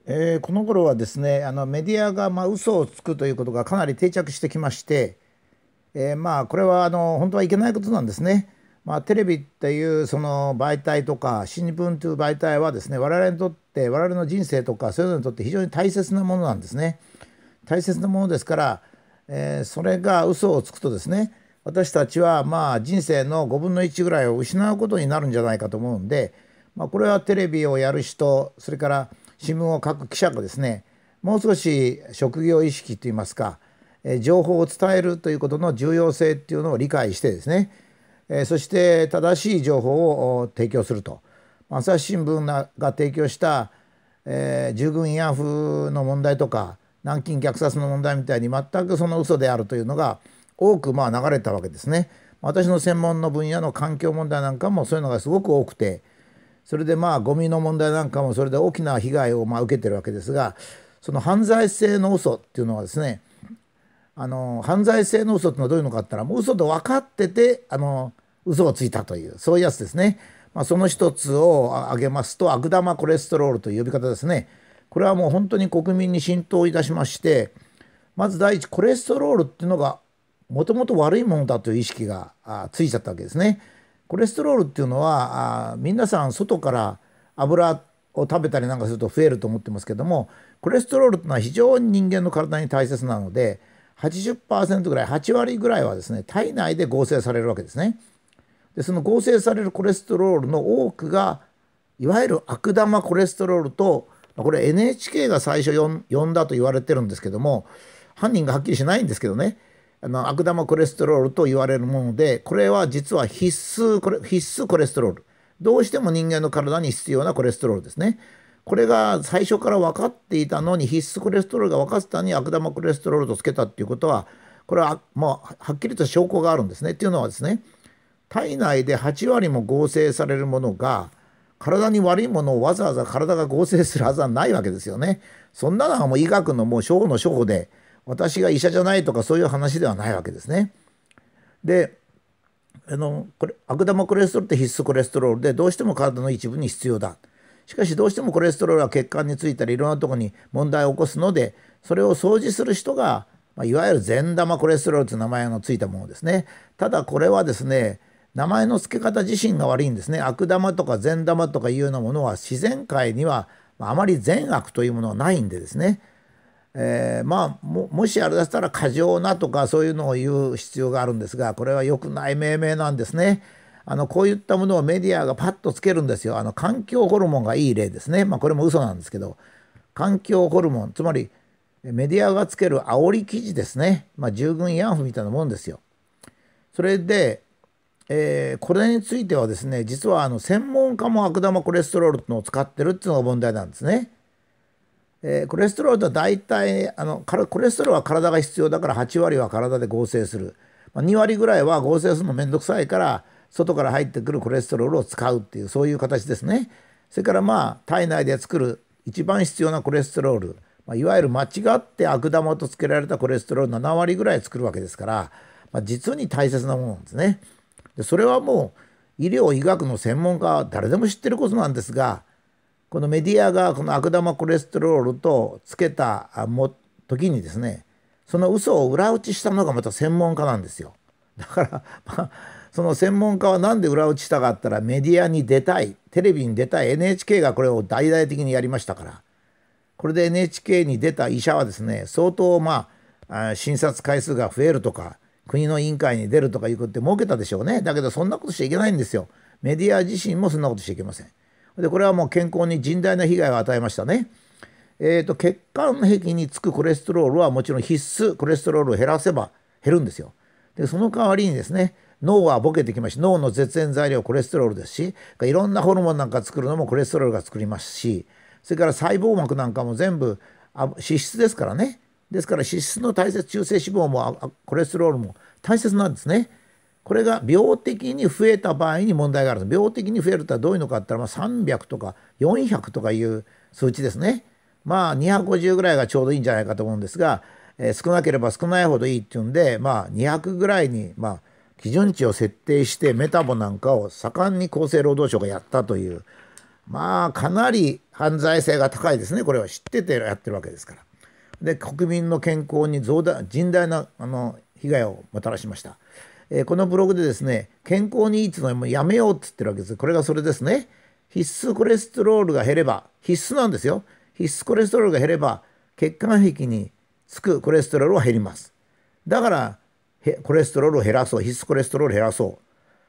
この頃はですね、メディアが嘘をつくということがかなり定着してきまして、これは本当はいけないことなんですね。テレビっていうその媒体とか新聞という媒体はですね、我々にとって我々の人生とかそういうのにとって非常に大切なものなんですね。大切なものですから、それが嘘をつくとですね、私たちは人生の5分の1ぐらいを失うことになるんじゃないかと思うんで、これはテレビをやる人、それから新聞を書く記者がですね、もう少し職業意識といいますか、情報を伝えるということの重要性っていうのを理解してですね、そして正しい情報を提供すると。朝日新聞が提供した、従軍慰安婦の問題とか南京虐殺の問題みたいに全くその嘘であるというのが多く流れたわけですね。私の専門の分野の環境問題なんかもそういうのがすごく多くて、それでゴミの問題なんかもそれで大きな被害を受けてるわけですが、その犯罪性の嘘っていうのはですね、犯罪性の嘘っていうのはどういうのかって言ったら、もう嘘と分かってて嘘をついたという、そういうやつですね。その一つを挙げますと、悪玉コレステロールという呼び方ですね。これはもう本当に国民に浸透いたしまして、まず第一、コレステロールっていうのがもともと悪いものだという意識がついちゃったわけですね。コレステロールっていうのは皆さん外から油を食べたりなんかすると増えると思ってますけども、コレステロールっていうのは非常に人間の体に大切なので、80%ぐらい、8割ぐらいはですね、体内で合成されるわけですね。で、その合成されるコレステロールの多くがいわゆる悪玉コレステロールと、これ NHK が最初呼んだと言われてるんですけども、犯人がはっきりしないんですけどね、悪玉コレステロールと言われるもので、これは実は必須コレステロール、どうしても人間の体に必要なコレステロールですね。これが最初から分かっていたのに、必須コレステロールが分かってたのに悪玉コレステロールとつけたっていうことは、これはもうはっきりと証拠があるんですね。っていうのはですね、体内で8割も合成されるものが体に悪いものをわざわざ体が合成するはずはないわけですよね。そんなのはもう医学のもう初歩の初歩で、私が医者じゃないとかそういう話ではないわけですね。で、これ悪玉コレステロールって必須コレステロールで、どうしても体の一部に必要だ。しかしどうしてもコレステロールは血管についたりいろんなところに問題を起こすので、それを掃除する人が、いわゆる善玉コレステロールという名前のついたものですね。ただこれはですね、名前の付け方自身が悪いんですね。悪玉とか善玉とかいうようなものは自然界にはあまり善悪というものはないんでですね、もしあれだったら過剰なとかそういうのを言う必要があるんですが、これは良くない命名なんですね。こういったものをメディアがパッとつけるんですよ。環境ホルモンがいい例ですね。これも嘘なんですけど、環境ホルモン、つまりメディアがつける煽り記事ですね。従軍慰安婦みたいなもんですよ。それで、これについてはですね、実は専門家も悪玉コレステロールっていうのを使ってるっていうのが問題なんですね。コレステロールとは大体コレステロールは体が必要だから8割は体で合成する、2割ぐらいは合成するのめんどくさいから外から入ってくるコレステロールを使うっていう、そういう形ですね。それから体内で作る一番必要なコレステロール、いわゆる間違って悪玉とつけられたコレステロール7割ぐらい作るわけですから、実に大切なものなんですね。でそれはもう医療医学の専門家は誰でも知ってることなんですが、このメディアがこの悪玉コレステロールとつけた時にですね、その嘘を裏打ちしたのがまた専門家なんですよ。だから、その専門家は何で裏打ちしたかったら、メディアに出たい、テレビに出たい、 NHK がこれを大々的にやりましたから、これで NHK に出た医者はですね、相当診察回数が増えるとか、国の委員会に出るとかいうことで儲けたでしょうね。だけどそんなことしちゃいけないんですよ。メディア自身もそんなことしちゃいけません。で、これはもう健康に甚大な被害を与えましたね。血管壁につくコレステロールはもちろん必須コレステロールを減らせば減るんですよ。で、その代わりにですね、脳はボケてきまして、脳の絶縁材料コレステロールですし、いろんなホルモンなんか作るのもコレステロールが作りますし、それから細胞膜なんかも全部脂質ですからね。ですから脂質の大切、中性脂肪もコレステロールも大切なんですね。これが病的に増えた場合に問題がある。病的に増えるとはどういうのかって言ったら、300とか400とかいう数値ですね。250ぐらいがちょうどいいんじゃないかと思うんですが、少なければ少ないほどいいっていうんで、200ぐらいに基準値を設定してメタボなんかを盛んに厚生労働省がやったという、かなり犯罪性が高いですね。これは知っててやってるわけですから。で、国民の健康に甚大な被害をもたらしました。このブログでですね、健康にいいっていうのはもうやめようって言ってるわけです。これがそれですね。必須コレステロールが減れば、必須なんですよ。必須コレステロールが減れば、血管壁につくコレステロールは減ります。だから、コレステロールを減らそう。必須コレステロールを減らそう。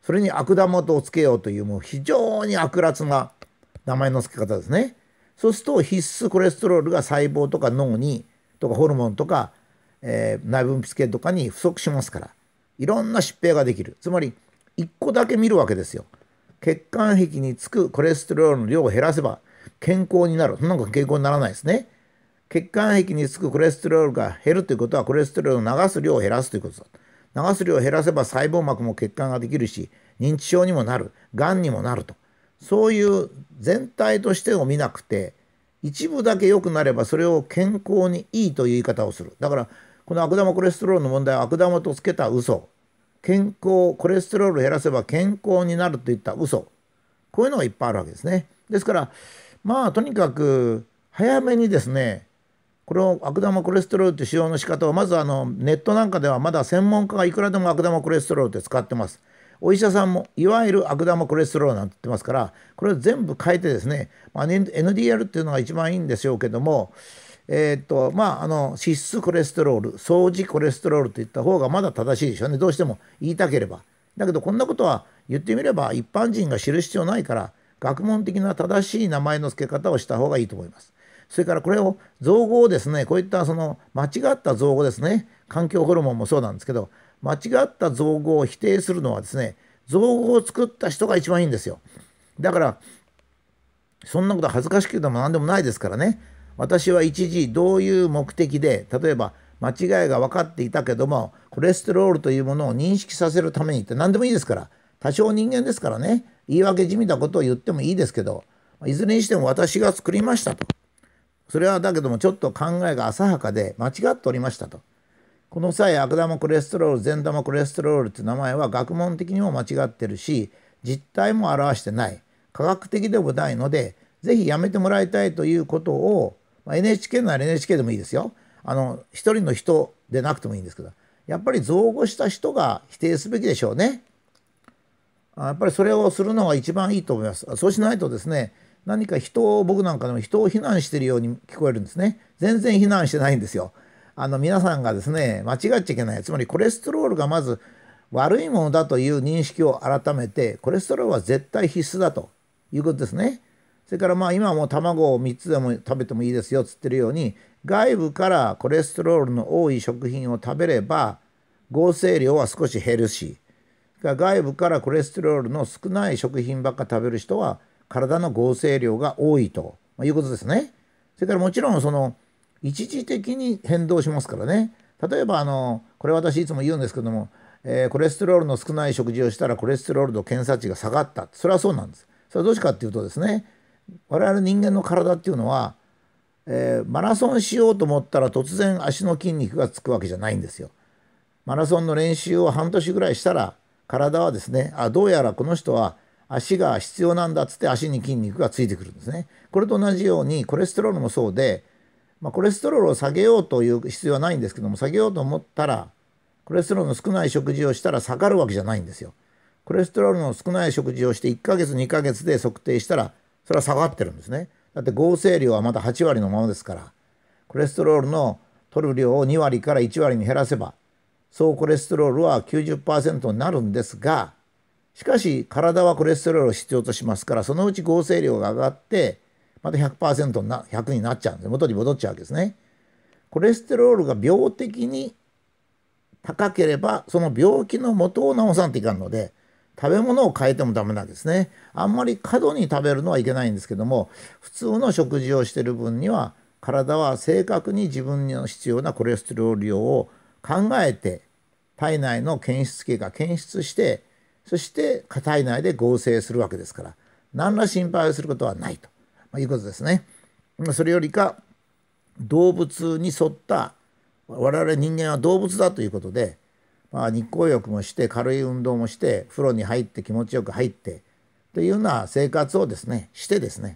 それに悪玉とをつけようという、もう非常に悪辣な名前の付け方ですね。そうすると必須コレステロールが細胞とか脳にとかホルモンとか、内分泌系とかに不足しますから、いろんな疾病ができる。つまり1個だけ見るわけですよ。血管壁につくコレステロールの量を減らせば健康になる。そんなの健康にならないですね。血管壁につくコレステロールが減るということは、コレステロールを流す量を減らすということだ。流す量を減らせば細胞膜も血管ができるし、認知症にもなる、がんにもなると。そういう全体としてを見なくて、一部だけ良くなればそれを健康にいいという言い方をする。だからこの悪玉コレステロールの問題は、悪玉とつけた嘘、健康コレステロールを減らせば健康になるといった嘘、こういうのがいっぱいあるわけですね。ですからまあとにかく早めにですね、この悪玉コレステロールという使用の仕方を、まずネットなんかではまだ専門家がいくらでも悪玉コレステロールって使ってます。お医者さんもいわゆる悪玉コレステロールなんて言ってますから、これを全部変えてですね、NDL っていうのが一番いいんでしょうけども、脂質コレステロール、相似コレステロールといった方がまだ正しいでしょうね。どうしても言いたければ。だけどこんなことは言ってみれば一般人が知る必要ないから、学問的な正しい名前の付け方をした方がいいと思います。それからこれを造語をですね、こういった間違った造語ですね、環境ホルモンもそうなんですけど、間違った造語を否定するのはですね、造語を作った人が一番いいんですよ。だからそんなことは恥ずかしくても何でもないですからね。私は一時どういう目的で、例えば間違いが分かっていたけども、コレステロールというものを認識させるためにって何でもいいですから、多少人間ですからね、言い訳じみたことを言ってもいいですけど、いずれにしても私が作りましたと。それはだけどもちょっと考えが浅はかで間違っておりましたと。この際、悪玉コレステロール、善玉コレステロールっていう名前は学問的にも間違ってるし、実態も表してない、科学的でもないので、ぜひやめてもらいたいということを、NHK なら NHK でもいいですよ。一人の人でなくてもいいんですけど、やっぱり造語した人が否定すべきでしょうね。やっぱりそれをするのが一番いいと思います。そうしないとですね、何か僕なんかでも人を非難しているように聞こえるんですね。全然非難してないんですよ。皆さんがですね、間違っちゃいけない。つまりコレステロールがまず悪いものだという認識を改めて、コレステロールは絶対必須だということですね。それから今はもう卵を3つでも食べてもいいですよっつってるように、外部からコレステロールの多い食品を食べれば合成量は少し減るし、外部からコレステロールの少ない食品ばっか食べる人は体の合成量が多いということですね。それからもちろん一時的に変動しますからね。例えばこれ私いつも言うんですけども、コレステロールの少ない食事をしたらコレステロールの検査値が下がった。それはそうなんです。それはどうしてかっていうとですね、我々人間の体っていうのは、マラソンしようと思ったら突然足の筋肉がつくわけじゃないんですよ。マラソンの練習を半年ぐらいしたら体はですね、どうやらこの人は足が必要なんだっつって足に筋肉がついてくるんですね。これと同じようにコレステロールもそうで、コレステロールを下げようという必要はないんですけども、下げようと思ったらコレステロールの少ない食事をしたら下がるわけじゃないんですよ。コレステロールの少ない食事をして1ヶ月2ヶ月で測定したらそれは下がってるんですね。だって合成量はまだ8割のままですから、コレステロールの取る量を2割から1割に減らせば総コレステロールは 90% になるんですが、しかし体はコレステロールを必要としますから、そのうち合成量が上がってまた 100% 100になっちゃうんです。元に戻っちゃうわけですね。コレステロールが病的に高ければその病気の元を治さんといかんので、食べ物を変えてもダメなんですね。あんまり過度に食べるのはいけないんですけども、普通の食事をしている分には体は正確に自分に必要なコレステロール量を考えて体内の検出系が検出して、そして体内で合成するわけですから、何ら心配をすることはないということですね。それよりか動物に沿った、我々人間は動物だということで、日光浴もして軽い運動もして風呂に入って気持ちよく入ってというような生活をですねしてですね、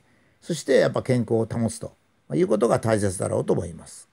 そしてやっぱ健康を保つということが大切だろうと思います。